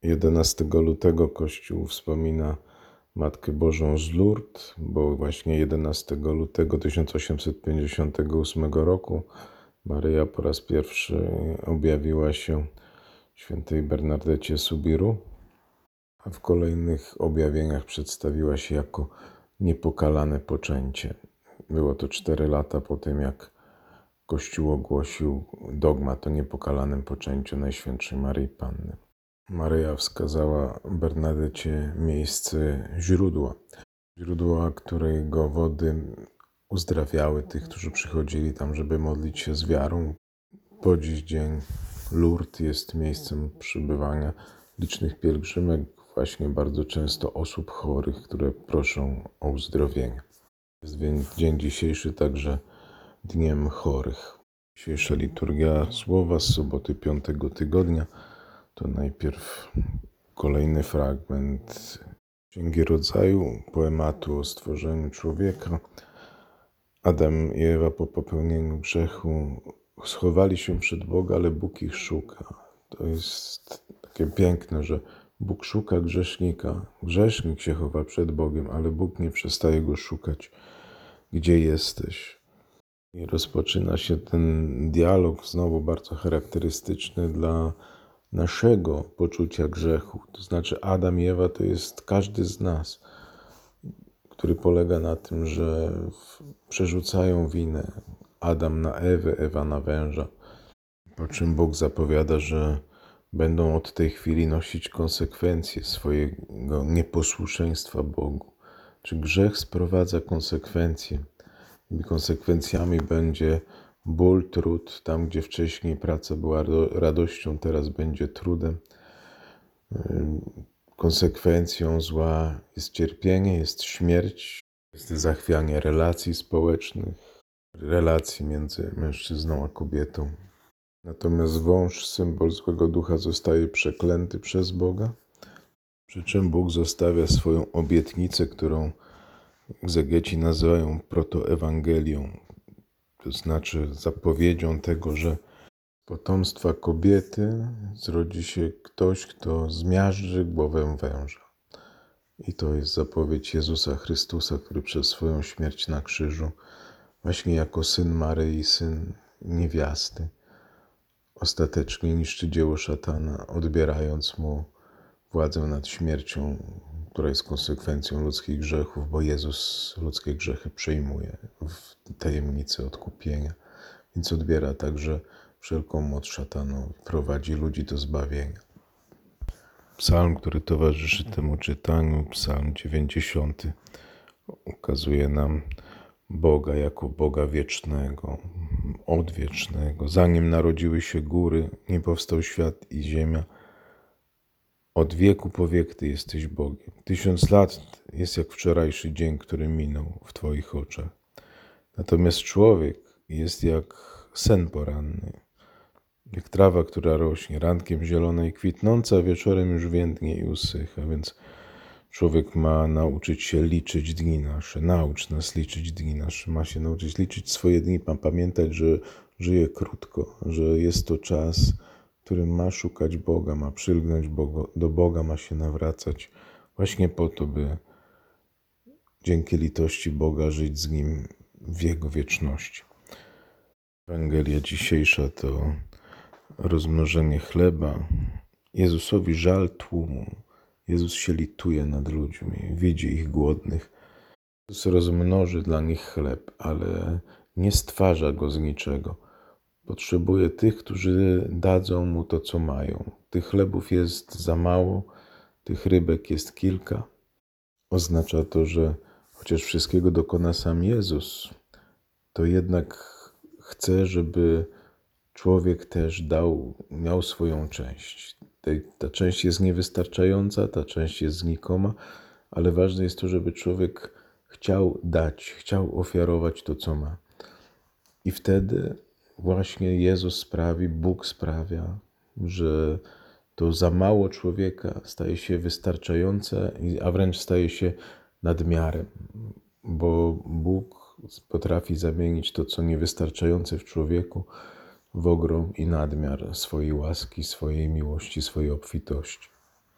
11 lutego Kościół wspomina Matkę Bożą z Lourdes, bo właśnie 11 lutego 1858 roku Maryja po raz pierwszy objawiła się świętej Bernardecie Soubirous, a w kolejnych objawieniach przedstawiła się jako niepokalane poczęcie. Było to 4 lata po tym, jak Kościół ogłosił dogmat o niepokalanym poczęciu Najświętszej Maryi Panny. Maryja wskazała Bernadecie miejsce źródła, którego wody uzdrawiały tych, którzy przychodzili tam, żeby modlić się z wiarą. Po dziś dzień Lourdes jest miejscem przybywania licznych pielgrzymek, właśnie bardzo często osób chorych, które proszą o uzdrowienie. Jest więc dzień dzisiejszy także Dniem Chorych. Dzisiejsza liturgia słowa z soboty 5 tygodnia to najpierw kolejny fragment Księgi Rodzaju, poematu o stworzeniu człowieka. Adam i Ewa po popełnieniu grzechu schowali się przed Boga, ale Bóg ich szuka. To jest takie piękne, że Bóg szuka grzesznika. Grzesznik się chowa przed Bogiem, ale Bóg nie przestaje go szukać. Gdzie jesteś? I rozpoczyna się ten dialog, znowu bardzo charakterystyczny dla naszego poczucia grzechu. To znaczy Adam i Ewa to jest każdy z nas, który polega na tym, że przerzucają winę. Adam na Ewę, Ewa na węża. Po czym Bóg zapowiada, że będą od tej chwili nosić konsekwencje swojego nieposłuszeństwa Bogu. Czy grzech sprowadza konsekwencje? I konsekwencjami będzie ból, trud. Tam, gdzie wcześniej praca była radością, teraz będzie trudem. Konsekwencją zła jest cierpienie, jest śmierć, jest zachwianie relacji społecznych, relacji między mężczyzną a kobietą. Natomiast wąż, symbol złego ducha, zostaje przeklęty przez Boga, przy czym Bóg zostawia swoją obietnicę, którą egzegeci nazywają protoewangelią, to znaczy zapowiedzią tego, że z potomstwa kobiety zrodzi się ktoś, kto zmiażdży głowę węża. I to jest zapowiedź Jezusa Chrystusa, który przez swoją śmierć na krzyżu, właśnie jako syn Maryi, syn niewiasty, ostatecznie niszczy dzieło szatana, odbierając mu władzę nad śmiercią, która jest konsekwencją ludzkich grzechów, bo Jezus ludzkie grzechy przejmuje w tajemnicy odkupienia, więc odbiera także wszelką moc szatanowi, prowadzi ludzi do zbawienia. Psalm, który towarzyszy temu czytaniu, psalm 90, ukazuje nam Boga jako Boga wiecznego, odwiecznego. Zanim narodziły się góry, nie powstał świat i ziemia. Od wieku po wiek Ty jesteś Bogiem. 1000 lat jest jak wczorajszy dzień, który minął w Twoich oczach. Natomiast człowiek jest jak sen poranny, jak trawa, która rośnie, rankiem zielona i kwitnąca, wieczorem już więdnie i usycha. Więc człowiek ma nauczyć się liczyć dni nasze. Naucz nas liczyć dni nasze. Ma się nauczyć liczyć swoje dni. Ma pamiętać, że żyje krótko, że jest to czas, w którym ma szukać Boga, ma przylgnąć do Boga, ma się nawracać właśnie po to, by dzięki litości Boga żyć z Nim w Jego wieczności. Ewangelia dzisiejsza to rozmnożenie chleba. Jezusowi żal tłumu. Jezus się lituje nad ludźmi, widzi ich głodnych. Jezus rozmnoży dla nich chleb, ale nie stwarza go z niczego. Potrzebuje tych, którzy dadzą mu to, co mają. Tych chlebów jest za mało, tych rybek jest kilka. Oznacza to, że chociaż wszystkiego dokona sam Jezus, to jednak chce, żeby człowiek też miał swoją część. Ta część jest niewystarczająca, ta część jest znikoma, ale ważne jest to, żeby człowiek chciał dać, chciał ofiarować to, co ma. I wtedy właśnie Bóg sprawia, że to za mało człowieka staje się wystarczające, a wręcz staje się nadmiarem, bo Bóg potrafi zamienić to, co niewystarczające w człowieku, w ogrom i nadmiar swojej łaski, swojej miłości, swojej obfitości.